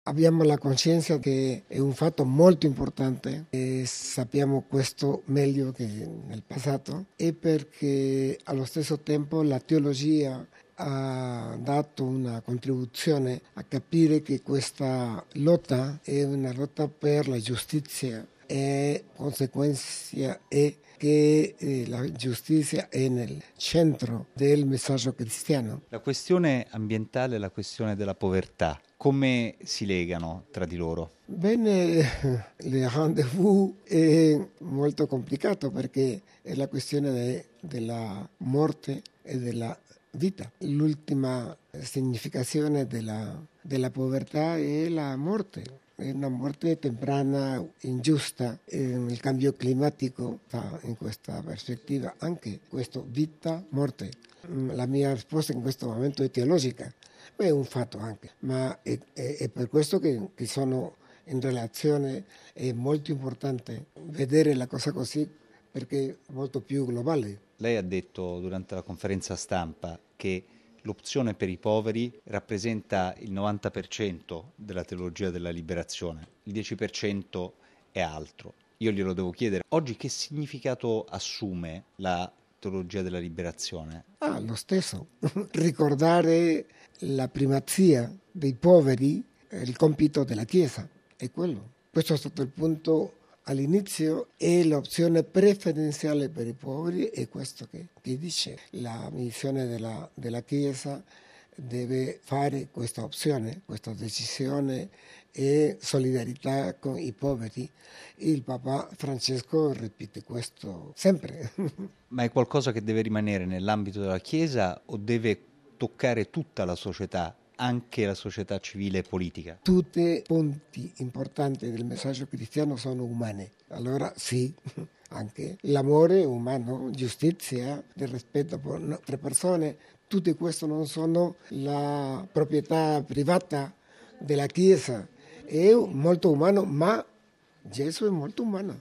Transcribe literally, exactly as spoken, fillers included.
Abbiamo la coscienza che è un fatto molto importante e sappiamo questo meglio che nel passato, e perché allo stesso tempo la teologia ha dato una contribuzione a capire che questa lotta è una lotta per la giustizia e conseguenza è che eh, la giustizia è nel centro del messaggio cristiano. La questione ambientale e la questione della povertà, come si legano tra di loro? Bene, il rendezvous è molto complicato perché è la questione de, della morte e della vita. L'ultima significazione della, della povertà è la morte. È una morte temprana, ingiusta. Il cambio climatico sta in questa prospettiva anche questo vita-morte. La mia risposta in questo momento è teologica, ma è un fatto anche, ma è, è, è per questo che, che sono in relazione, è molto importante vedere la cosa così perché è molto più globale. Lei ha detto durante la conferenza stampa che l'opzione per i poveri rappresenta il novanta per cento della teologia della liberazione, il dieci per cento è altro. Io glielo devo chiedere, oggi che significato assume la teologia della liberazione? Ah, lo stesso, ricordare la primazia dei poveri è il compito della Chiesa, è quello. Questo è stato il punto all'inizio, e l'opzione preferenziale per i poveri è questo che, che dice. La missione della, della Chiesa deve fare questa opzione, questa decisione e solidarietà con i poveri. Il Papa Francesco ripete questo sempre. Ma è qualcosa che deve rimanere nell'ambito della Chiesa o deve toccare tutta la società, anche la società civile e politica? Tutti i punti importanti del messaggio cristiano sono umani. Allora sì, anche l'amore umano, giustizia, il rispetto per altre persone, tutto questo non sono la proprietà privata della Chiesa. È molto umano, ma Gesù è molto umano.